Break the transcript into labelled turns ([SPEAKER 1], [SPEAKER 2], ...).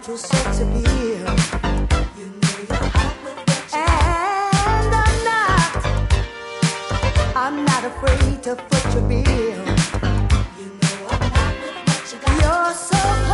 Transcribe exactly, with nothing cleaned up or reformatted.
[SPEAKER 1] to sex appeal. You know you're hot with what you and I'm not, I'm not afraid to foot your bill. You know I'm not with what you got. You're so